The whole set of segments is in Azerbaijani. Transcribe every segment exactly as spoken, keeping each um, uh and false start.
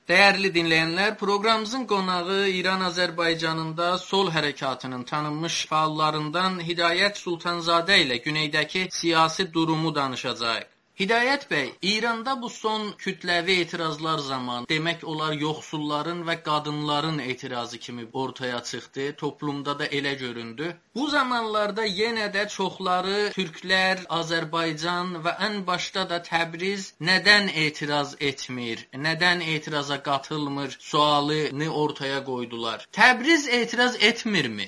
Dəyərli dinləyənlər, proqramımızın qonağı İran-Azərbaycanında Sol Hərəkatının tanınmış fəallarından Hidayət Sultanzadə ilə güneydəki siyasi durumu danışacağıq. Hidayət bəy, İranda bu son kütləvi etirazlar zamanı demək olar yoxsulların və qadınların etirazı kimi ortaya çıxdı, toplumda da elə göründü. Bu zamanlarda yenə də çoxları türklər, Azərbaycan və ən başda da Təbriz nədən etiraz etmir, nədən etiraza qatılmır sualını ortaya qoydular. Təbriz etiraz etmirmi?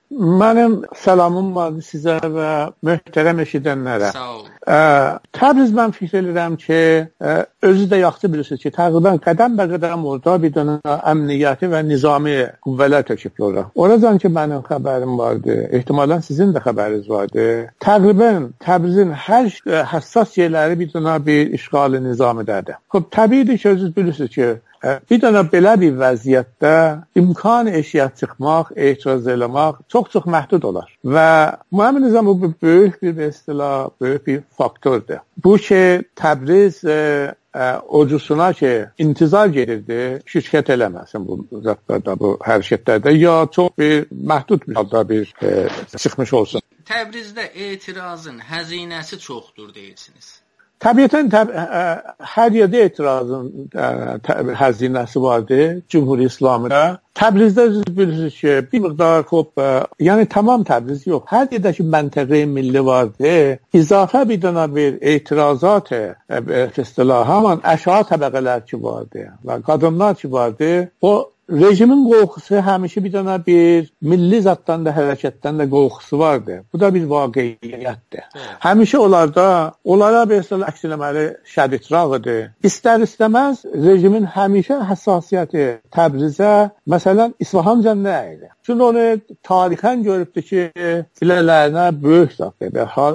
Mənim salamım vardı sizə və möhtərəm eşidənlərə. Sağ ol. Ə, Təbriz mən fikir edirəm ki, ə, özü də yaxşı bilirsiniz ki, təqribən qədəm bə qədəm orada bir dənə əmniyyəti və nizami qüvvələr töküb orada. Oradan ki, mənim xəbərim vardı, ehtimalən sizin də xəbəriniz vardı. Təqribən Təbrizin hər həssas yerləri bir dənə bir işğali nizamidədir. Xub, təbiidir ki, özünüz bilirsiniz ki, bir dənə belə bir vəziyyətdə imkan eşiyyət çıxmaq, etiraz eləmək çox-çox məhdud olar. Və mənim nizam bu böyük bir istilah, böyük bir faktordur. Bu ki, Təbriz e, e, orcusuna ki, intizar gedirdi, şirkət eləməsin bu zətlərdə, bu hərəkətlərdə, ya çox bir məhdud bir halda bir e, çıxmış olsun. Təbrizdə etirazın həzinəsi çoxdur deyirsiniz. Təbiətən təb ə, hər yerdə etirazın ə, həzinəsi vardı Cümhuri İslamidə. Təbrizdə bilirsiniz ki, bir miqdar xop, ə, yəni tamam Təbriz yox, hər yerdəki məntəqə milli vardı. İzafə bir dənə bir etirazat istilah, haman əşya təbəqələr ki vardı və qadınlar ki vardı. O rejimin qorxusu həmişə bir dənə bir milli zətdən də, hərəkətdən də qorxusu vardı. Bu da bir vaqiiyyətdir. Həmişə onlarda, onlara bir əks eləməli şəditraq idi. İstər-istəməz rejimin həmişə həssasiyyəti Təbrizə, məsələn, İsfahan cənnə idi. Çünki onu tarixən görübdü ki, bilələrinə böyük zətdir.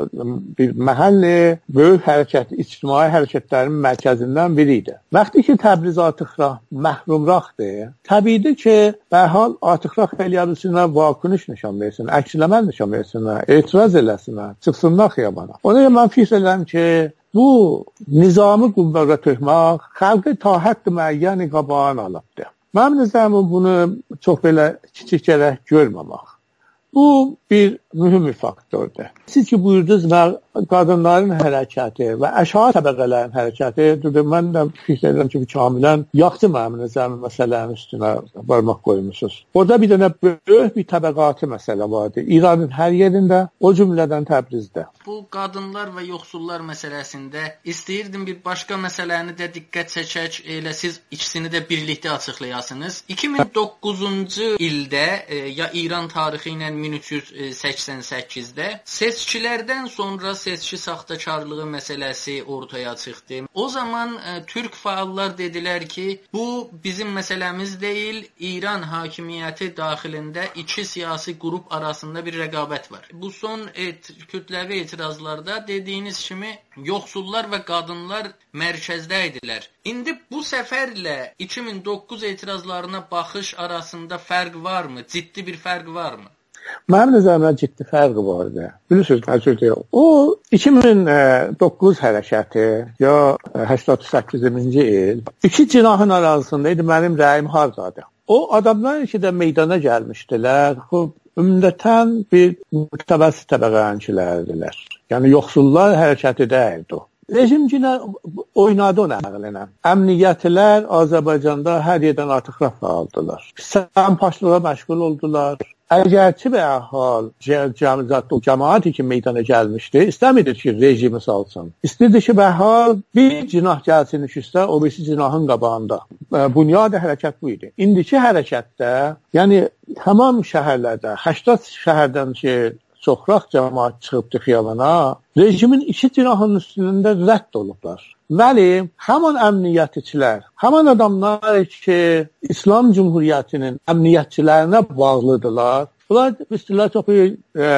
Bir məhəlli, böyük hərəkət, ictimai hərəkətlərin mərkəzindən biri idi. Vaxtı ki, Təbriz artıq məhrumraqdır, təbiidir ki, bəhal artıq eləyə bilsinlər, vakunuş nişan versinlər, əksləməl nişan versinlər, etiraz eləsinlər, çıxsınlar xiyabana. Ona görə mən fikir edirəm ki, bu nizami qüvvəyə tökmək xalqı ta hədd müəyyəni qabağını alıbdır. Mənim nəzərimə bunu çox belə kiçik gərək görməmək. Bu bir mühüm bir faktordur. Siz ki buyurdunuz və qadınların hərəkəti və əşya təbəqələrin hərəkəti, mən də fikir edirəm ki, kamilən yaxşı mənim nəzərim məsələnin üstünə barmaq qoymuşsunuz. Orada bir dənə böyük bir təbəqatı məsələ vardı. İranın hər yerində, o cümlədən Təbrizdə. Bu qadınlar və yoxsullar məsələsində istəyirdim bir başqa məsələni də diqqət çəkək, elə siz ikisini də birlikdə açıqlayasınız. iki min doqquzuncu ildə e, ya İran tarixi ilə min üç yüz səksən səkkizdə seçkilərdən sonra seçki saxtakarlığı məsələsi ortaya çıxdı. O zaman e, türk fəallar dedilər ki, bu bizim məsələmiz deyil, İran hakimiyyəti daxilində iki siyasi qrup arasında bir rəqabət var. Bu son et, kütləvi etirazlarda dediyiniz kimi yoxsullar və qadınlar mərkəzdə idilər. İndi bu səfərlə iki min doqquz etirazlarına baxış arasında fərq varmı? Ciddi bir fərq varmı? Mənim nəzərimdə ciddi fərqi vardı. Bilirsiniz, təəssüf o iki min doqquz hərəkəti ya səksən səkkizinci il iki cinahın arasında idi, mənim rəyim hardadır. O adamlar ki də meydana gəlmişdilər, ümumətən bir mütəvəssit təbəqəçilərdirlər. Yəni yoxsullar hərəkəti deyildi o. Rejim yine oynadı o nəqlinə. Əmniyyətlər Azərbaycanda hər yerdən artıq rəf aldılar. Səmpaşlığa məşğul oldular. Əgərçi və əhal cəmaati ki meydana gəlmişdi, istəmirdi ki rejimi salsın. İstəyirdi ki bəhal bir cinah gəlsin üstə, o birisi cinahın qabağında. Bunyad hərəkət bu idi. İndiki hərəkətdə, yəni tamam şəhərlərdə, səksən şəhərdən ki çoxraq cəmaat çıxıbdı xiyabana, rejimin iki cinahının üstündə rədd olublar. Vəli, həman əmniyyətçilər, həman adamlar ki, İslam Cumhuriyyətinin əmniyyətçilərinə bağlıdırlar. Bunlar üstülər çox bir e,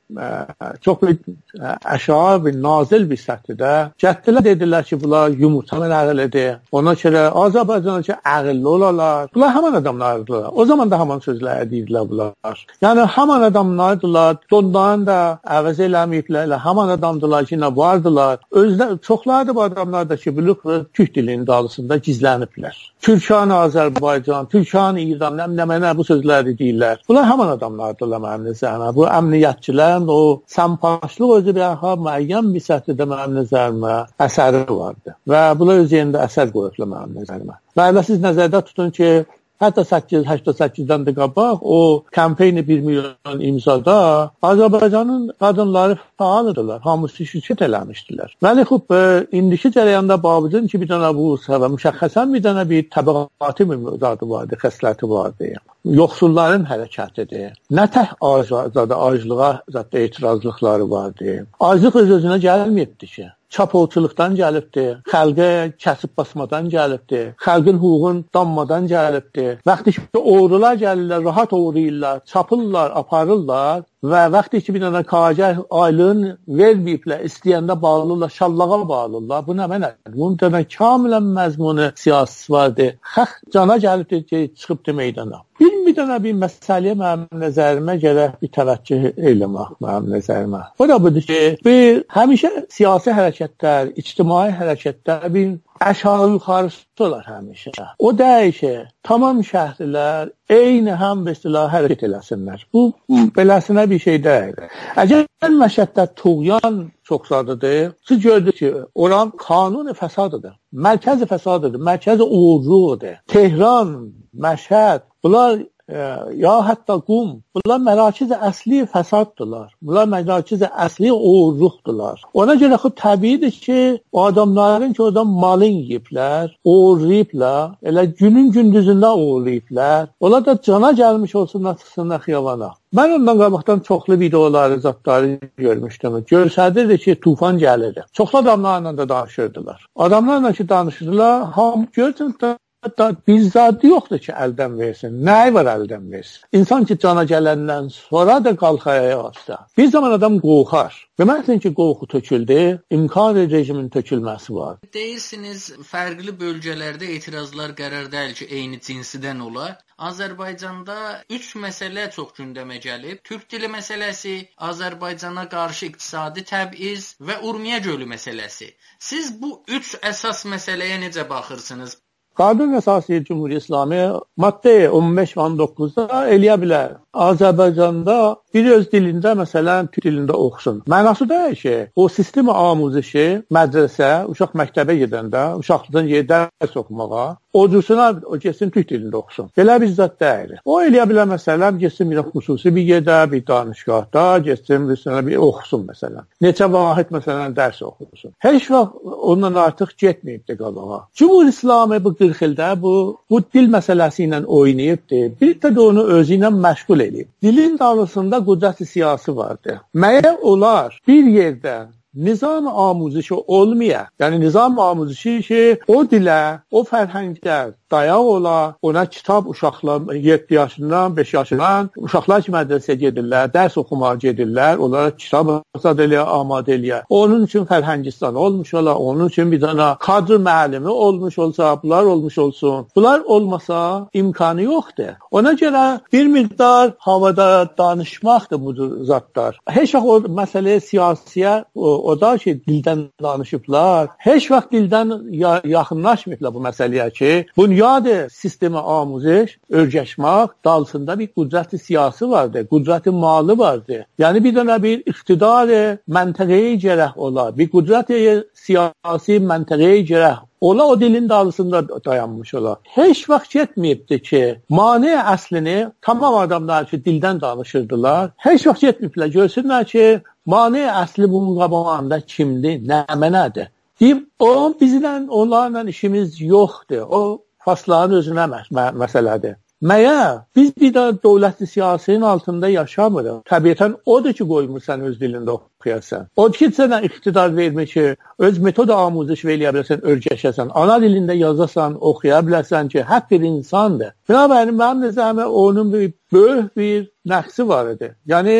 çox bir aşağı bir nazil bir səthdə gəldilər dedilər ki, bunlar yumurtanın ağılıdır. Ona görə Azərbaycanca ağıllı olarlar. Bunlar haman adamlardılar. O zaman da haman sözlər deyirlər bunlar. Yəni haman adamlardılar. Onların da əvəz eləməyiblər. Haman adamdılar ki, nə vardılar. Özlər çoxları da bu adamlar da ki, bilirik Türk dilinin dalısında gizləniblər. Türkan Azərbaycan, Türkan İran, nə-nə bu sözləri deyirlər. Bunlar haman adamlardılar mənim nəzərimə. Bu əmniyyətçilər o səmpaşlıq özü bir müəyyən bir səthdə mənim nəzərimə əsəri vardı. Və bunlar öz yerində əsər qoyublar mənim nəzərimə. Və elə siz nəzərdə tutun ki, hətta səkkiz səksən səkkizdən də qabaq o kampeyni bir milyon imzada Azərbaycanın qadınları fəaldılar, hamısı şirkət eləmişdilər. Bəli, xub, indiki cərəyanda babıcın ki, bir dənə bu səbəb, müşəxxəsən bir dənə bir təbəqatı mövzuatı vardı, xəsləti vardı. Yoxsulların hərəkətidir. Nə tək azada, aclığa zətdə etirazlıqları vardı. Aclıq öz-özünə gəlməyibdi ki. Çapolçuluqdan gəlibdir, xəlqə kəsib basmadan gəlibdir, xəlqin hüququn danmadan gəlibdir. Vaxtı ki, oğrular gəlirlər, rahat oğrayırlar, çapırlar, aparırlar və vaxtı ki, bir dənə kagər aylığın verməyiblər, istəyəndə bağlırlar, şallağa bağlırlar. Bu nə mənədir? Bunun dənə kamilən məzmunu siyasi vardır. Xəx cana gəlibdir ki, çıxıbdır meydana. Bir, bir dənə bir məsələyə mənim nəzərimə gərək bir təvəccüh eləmək mənim nəzərimə. O da budur ki, bir həmişə siyasi hərəkətlər, ictimai hərəkətlər bir aşağı yuxarısı olar həmişə. O deyir ki, tamam şəhrilər eyni həm besilah hərəkət eləsinlər. Bu, beləsinə bir şey deyil. Əgər məşəddət tuğyan çox sadıdır, siz gördük ki, oran kanun fəsadıdır, mərkəz fəsadıdır, mərkəz uğurluğudur. Tehran, Məşhəd, bunlar e, ya hətta Qum, bunlar mərakiz-i əsli fəsaddırlar. Bunlar mərakiz-i əsli uğurluqdırlar. Ona görə xub təbiidir ki, o adamların ki, oradan malın yiyiblər, uğurlayıblar, elə günün gündüzündə uğurlayıblar. Onlar da cana gəlmiş olsunlar, çıxsınlar xiyavana. Mən ondan qabaqdan çoxlu videoları, zatları görmüşdüm. Görsədirdi ki, tufan gəlirdi. Çoxlu adamlarla da danışırdılar. Adamlarla ki, danışırdılar, ham gördüm da hətta bir zadı yoxdur ki, əldən versin. Nəyi var əldən versin? İnsan ki, cana gələndən sonra da qalxaya asda. Bir zaman adam qorxar. Deməsin ki, qorxu töküldü, imkan rejimin tökülməsi var. Deyirsiniz, fərqli bölgələrdə etirazlar qərar deyil ki, eyni cinsidən ola. Azərbaycanda üç məsələ çox gündəmə gəlib. Türk dili məsələsi, Azərbaycana qarşı iqtisadi təbiiz və Urmiya gölü məsələsi. Siz bu üç əsas məsələyə necə baxırsınız? Qanun əsası Cümhuriyyət İslamı maddə on beş on doqquzda eləyə bilər. Azərbaycanda bir öz dilində, məsələn, Türk dilində oxusun. Mənası deyil ki, o sistemi amuzişi mədrəsə, uşaq məktəbə gedəndə, uşaqlıqdan yer dərs oxumağa, ocursuna o getsin Türk dilində oxusun. Belə bir zət deyil. O eləyə bilər, məsələn, getsin bir xüsusi bir yerdə, bir danışqahda, getsin bir, bir oxusun, məsələn. Neçə vahid, məsələn, dərs oxusun. Heç vaxt ondan artıq getməyibdir qabağa. Cümhuriyyət İslamı bu qırx ildə bu, bu dil məsələsi ilə oynayıbdır. Bir də onu özü ilə məşğul edib. Dilin dalısında qüdrət-i siyasi vardır. Məyər olar bir yerdə nizam amuzişi olmaya, yəni nizam amuzişi ki, o dilə, o fərhəngdə dayaq ola, ona kitab uşaqlar yeddi yaşından, beş yaşından uşaqlar ki, mədrəsəyə gedirlər, dərs oxumağa gedirlər, onlara kitab azad eləyə, amadə eləyə. Onun üçün Fərhəngistan olmuş ola, onun üçün bir dana kadr müəllimi olmuş olsa, bunlar olmuş olsun. Bunlar olmasa imkanı yoxdur. Ona görə bir miqdar havada danışmaqdır bu zatlar. Heç vaxt o məsələyə siyasiyə, o, o da ki, dildən danışıblar, heç vaxt dildən ya yaxınlaşmayıblar bu məsələyə ki, bunyadı sistemi amuziş, örgəşmək, dalsında bir qüdrət-i siyasi vardır, qüdrət-i malı vardır. Yəni bir dənə bir iqtidarı məntəqəyə gərək ola, bir qüdrət-i siyasi məntəqəyə gərək ola, o dilin dalısında dayanmış ola. Heç vaxt getməyibdir ki, mane əslini tamam adamlar ki, dildən danışırdılar, heç vaxt getməyiblər, görsünlər ki, mane əsli bunun qabağında kimdir, nə mənədir. Deyim, o bizlə, onlarla işimiz yoxdur, o fasların özünə mə məsələdir. Məyər biz bir də dövlətli siyasinin altında yaşamırıq. Təbiətən odur ki, qoymursan öz dilində oxuyasan. Odur ki, sənə iqtidar vermir ki, öz metod amuziş eləyə biləsən, örgəşəsən, ana dilində yazasan, oxuya biləsən ki, həkk bir insandır. Binabərin, mənim nəzərimə onun bir böyük bir nəqsi var idi. Yəni,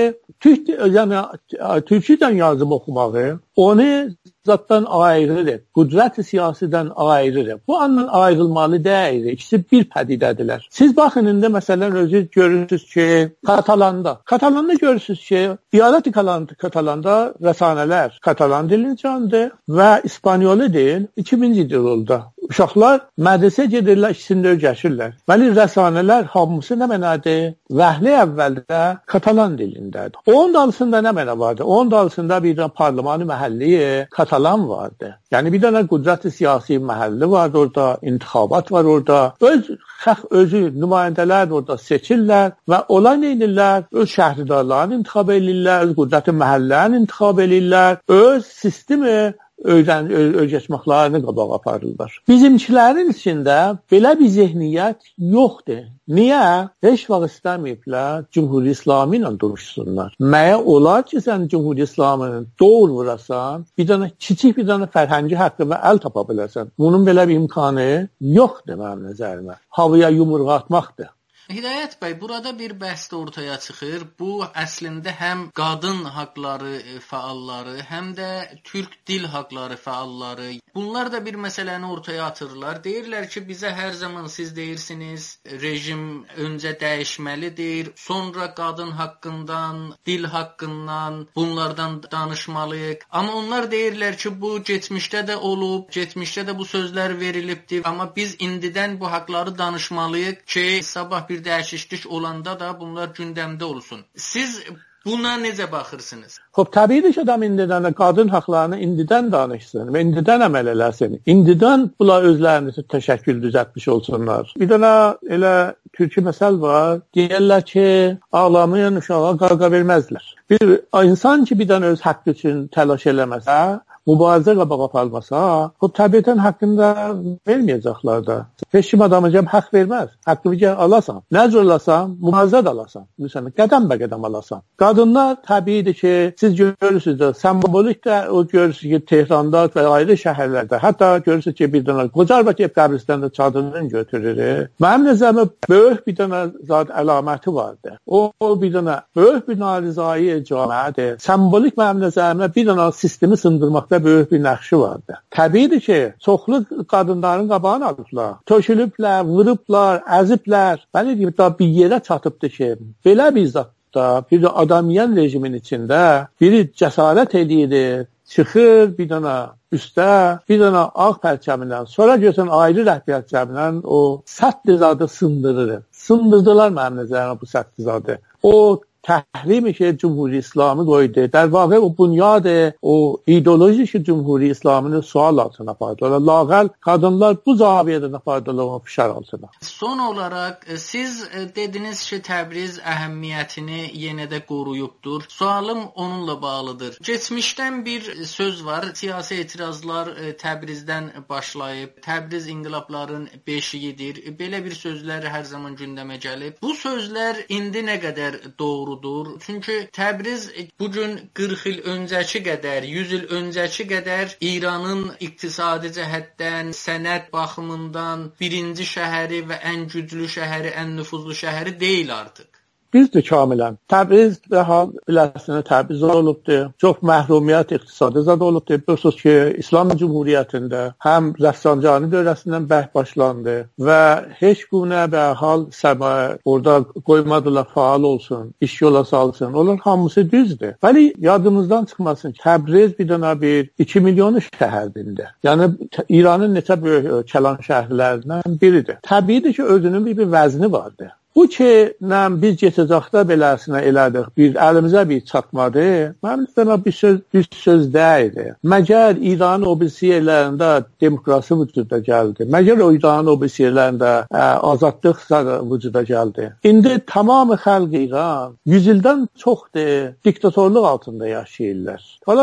Türk, yəni türkçədən yazıb oxumağı onu zatdan ayrılır. Qudrət siyasidən ayrılır. Bu andan ayrılmalı deyil. İkisi bir pədidədirlər. Siz baxın indi məsələn özü görürsünüz ki, Katalanda. Katalanda görürsünüz ki, İyalət Katalanda rəsanələr Katalan dilincədir və İspanyolu deyil. iki minci ildə uşaqlar mədrəsə gedirlər, ikisində öyrəşirlər. Bəli, rəsanələr hamısı nə mənadır? Vəhli əvvəldə Katalan dilindədir. Onun dalısında nə məna vardı? Onun dalısında bir parlamanı məhəlli Katalan vardı. Yəni bir dənə qudrət siyasi məhəlli vardı orada, intixabat var orada. Öz xalq özü nümayəndələr orada seçirlər və onlar nə edirlər? Öz şəhridarlarını intikhab edirlər, öz qudrət məhəllələrini intikhab edirlər, öz sistemi öyrən öyrəşməklərini qabağa aparırlar. Bizimkilərin içində belə bir zehniyyət yoxdur. Niyə? Heç vaxt istəməyiblər Cümhuri İslami ilə duruşsunlar. Məyə olar ki, sən Cümhuri İslamını doğru vurasan, bir dənə kiçik bir dənə fərhəngi haqqı və əl tapa bilərsən. Bunun belə bir imkanı yoxdur mənim nəzərimə. Havaya yumruq atmaqdır. Hidayət bəy, burada bir bəhs də ortaya çıxır. Bu əslində həm qadın haqları fəalları, həm də türk dil haqları fəalları. Bunlar da bir məsələni ortaya atırlar. Deyirlər ki, bizə hər zaman siz deyirsiniz, rejim öncə dəyişməlidir, sonra qadın haqqından, dil haqqından, bunlardan danışmalıyıq. Amma onlar deyirlər ki, bu keçmişdə də olub, keçmişdə də bu sözlər verilibdir. Amma biz indidən bu haqları danışmalıyıq ki, sabah bir bir dəyişiklik olanda da bunlar gündəmdə olsun. Siz buna necə baxırsınız? Xop, təbii ki, adam indidən qadın haqlarını indidən danışsın və indidən əməl eləsin. İndidən bunlar özlərini təşəkkül düzəltmiş olsunlar. Bir dənə elə türkü məsəl var. Deyirlər ki, ağlamayan uşağa qaqa verməzlər. Bir insan ki, bir dənə öz haqqı üçün təlaş eləməsə, mübarizə qabağa aparmasa, o təbiətən haqqında verməyəcəklər də. Heç kim adamı cəm haqq verməz. Haqqını gəl alasan. Nə cür alasan? Mübarizə də alasan. Məsələn, qədəm bə qədəm alasan. Qadınlar təbiidir ki, siz görürsünüz də, sembolik də o görürsünüz ki, Tehranda və ayrı şəhərlərdə, hətta görürsünüz ki, bir dənə Qocarbakiyev qəbiristanda çadırını götürür. Mənim nəzərimə böyük bir dənə zat əlaməti vardı. O, o bir dənə böyük bir narizai cəmiyyədir. Sembolik mənim nəzərimə bir dənə sistemi sındırmaqda böyük bir nəqşi vardı. Təbiidir ki, çoxlu qadınların qabağını alırlar. Tökülüblər, vurublar, əziblər. Bəli, bir yerə çatıbdır ki, belə bir zatda, bir də adamiyən rejimin içində biri cəsarət edir, çıxır bir dənə üstə, bir dənə ağ pərçəmindən, sonra görsən ayrı rəhbərçəmindən o səttizadı sındırır. Sındırdılar mənim nəzərimə bu səttizadı. O təhrimi ki, Cümhuri İslamı qoydu. در واقع o bunyad o ideoloji ki, Cümhuri İslamını sual altına apardılar. Lağəl qadınlar bu zaviyədən apardılar o fişar altına. Son olaraq, siz dediniz ki, Təbriz əhəmiyyətini yenə də qoruyubdur. Sualım onunla bağlıdır. Geçmişdən bir söz var. Siyasi etirazlar Təbrizdən başlayıb. Təbriz inqilabların beşiyidir. Belə bir sözlər hər zaman gündəmə gəlib. Bu sözlər indi nə qədər doğru? Çünki Təbriz bugün qırx il öncəki qədər, yüz il öncəki qədər İranın iqtisadi cəhətdən, sənət baxımından birinci şəhəri və ən güclü şəhəri, ən nüfuzlu şəhəri deyil artıq. Düzdür kamilən. Təbriz və hal biləsiniz Təbriz olubdur. Çox məhrumiyyət iqtisadi zad olubdur. Bilirsiniz ki, İslam Cümhuriyyətində həm Rəfsanjani dövrəsindən bəhs başlandı və heç günə və hal sərmayə orada qoymadılar faal olsun, iş yola salsın. Onlar hamısı düzdür. Bəli, yadımızdan çıxmasın ki, Təbriz bir dənə bir iki milyonu şəhərdir. Yəni İranın neçə böyük kəlan şəhərlərindən biridir. Təbiidir ki, özünün bir, bir vəzni vardır. Bu ki, nəm, biz geçəcəkdə beləsinə elədik, bir əlimizə bir çatmadı, mənim istəmə bir söz, bir söz deyildi. Məgər İranın o birisi yerlərində demokrasi vücuda gəldi, məgər o İranın o birisi yerlərində ə, azadlıq vücuda gəldi. İndi tamamı xalq İran yüz ildən çoxdur diktatorluq altında yaşayırlar.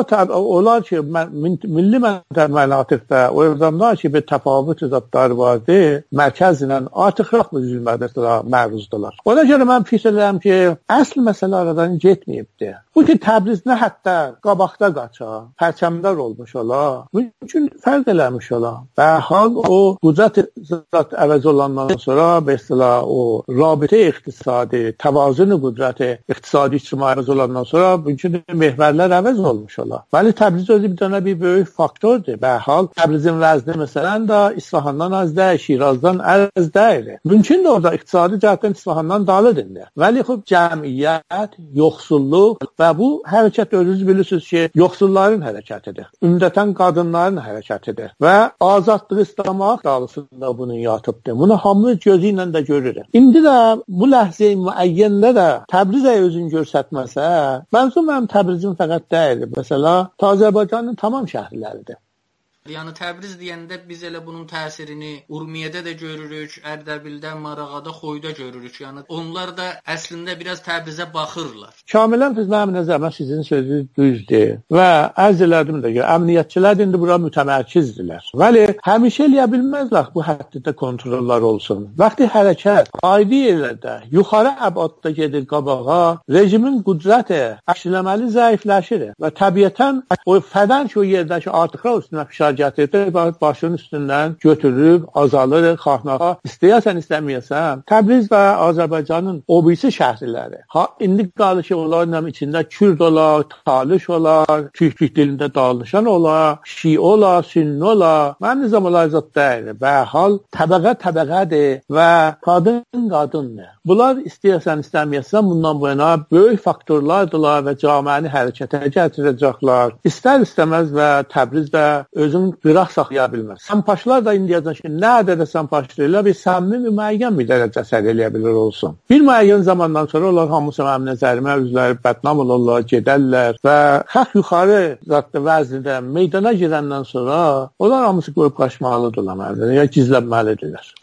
Onlar ki, milli mənatiqdə o evdamlar ki, bir təfavüt zatları vardı, mərkəz ilə artıq rəxmə zülmədir məruz pozdular. Ona görə mən fikir edirəm ki, əsl məsələ aradan getməyibdi. Bu ki, Təbriz nə hətta qabaqda qaça, pərçəmdar olmuş ola, mümkün fərq eləmiş ola. Və hal o qüdrət zat əvəz olandan sonra mesela o rabitə iqtisadi, təvazun qüdrəti iqtisadi ictimai əvəz olandan sonra mümkün mehvərlər əvəz olmuş ola. Bəli, Təbriz özü bir dənə bir böyük faktordur. Və hal Təbrizin vəzni məsələn də İsfahandan az deyil, Şirazdan az deyil. Mümkün də orada iqtisadi cəhətdən İsfahandan dalıdır. Vəli xub cəmiyyət, yoxsulluq və bu hərəkət özünüz bilirsiniz ki, yoxsulların hərəkətidir. Ümdətən qadınların hərəkətidir. Və azadlığı istemək dalısında bunu yatıbdır. Bunu hamı gözü ilə də görür. İndi də bu ləhzə-i müəyyəndə də Təbrizə özünü göstərməsə, mənzum mənim Təbrizin fəqət deyil. Məsələ, Azərbaycanın tamam şəhərləridir. Yəni Təbriz deyəndə biz elə bunun təsirini Urmiyədə də görürük, Ərdəbildə, Marağada, Xoyda görürük. Yəni onlar da əslində biraz Təbrizə baxırlar. Kamilən biz mənim nəzərimə sizin sözünüz düzdür. Və ərz elədim də ki, əmniyyətçilər indi bura mütəmərkizdirlər. Vəli həmişə eləyə bilməzlər bu hədddə kontrollar olsun. Vaxtı hərəkət aidi yerlərdə, yuxarı əbadda gedir qabağa, rejimin qüdrəti əksləməli zəifləşir və təbiətən o fədən ki o yerdəki artıqlar üstünə fişar gətirdi, başının üstündən götürüb, azalır, xahnağa. İstəyəsən, istəməyəsən, Təbriz və Azərbaycanın o birisi şəhərləri. Ha, indi qalır ki, onların içində Kürd olar, Talış olar, Türk dilində danışan olar, Şii olar, Sünni olar. Mənim nizam olar zat deyil. Və hal təbəqə təbəqədir və qadın qadındır. Bunlar istəyəsən, istəməyəsən, bundan bu yana böyük faktorlardırlar və cəmiəni hərəkətə gətirəcəklər. İstər istəməz və Təbriz də özün qıraq saxlaya bilməz. Səmpaşlar da indiyəcən ki, nə ədədə səmpaşlarıyla bir səmimi müəyyən bir dərəcə əsər eləyə bilir olsun. Bir müəyyən zamandan sonra onlar hamısı mənim nəzərimə üzləri bədnam olurlar, gedərlər və xəx yuxarı zatlı vəznidə meydana girəndən sonra onlar hamısı qoyub qaçmalıdırlar, ya gizlənməlidirlər.